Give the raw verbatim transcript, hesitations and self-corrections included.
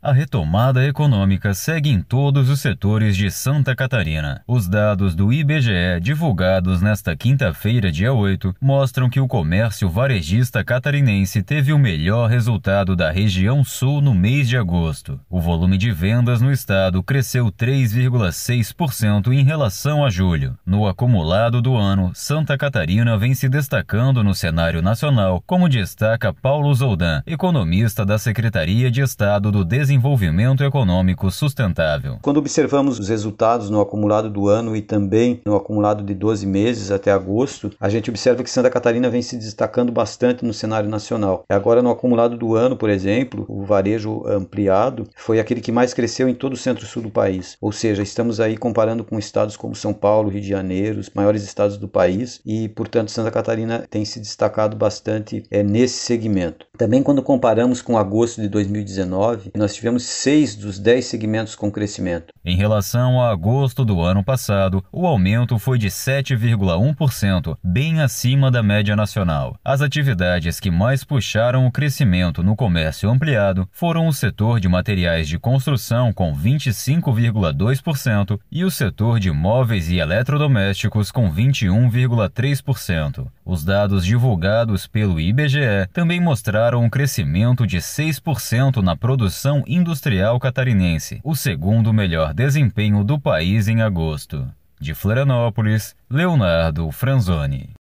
A retomada econômica segue em todos os setores de Santa Catarina. Os dados do I B G E, divulgados nesta quinta-feira, dia oito, mostram que o comércio varejista catarinense teve o melhor resultado da região sul no mês de agosto. O volume de vendas no estado cresceu três vírgula seis por cento em relação a julho. No acumulado do ano, Santa Catarina vem se destacando no cenário nacional, como destaca Paulo Zoldan, economista da Secretaria de Estado do Desenvolvimento Econômico Sustentável. Quando observamos os resultados no acumulado do ano e também no acumulado de doze meses até agosto, a gente observa que Santa Catarina vem se destacando bastante no cenário nacional. Agora, no acumulado do ano, por exemplo, o varejo ampliado foi aquele que mais cresceu em todo o centro-sul do país. Ou seja, estamos aí comparando com estados como São Paulo, Rio de Janeiro, os maiores estados do país e, portanto, Santa Catarina tem se destacado bastante é, nesse segmento. Também quando comparamos com agosto de dois mil e dezenove, nós tivemos seis dos dez segmentos com crescimento. Em relação a agosto do ano passado, o aumento foi de sete vírgula um por cento, bem acima da média nacional. As atividades que mais puxaram o crescimento no comércio ampliado foram o setor de materiais de construção com vinte e cinco vírgula dois por cento e o setor de móveis e eletrodomésticos com vinte e um vírgula três por cento. Os dados divulgados pelo I B G E também mostraram um crescimento de seis por cento na produção industrial catarinense, o segundo melhor desempenho do país em agosto. De Florianópolis, Leonardo Franzoni.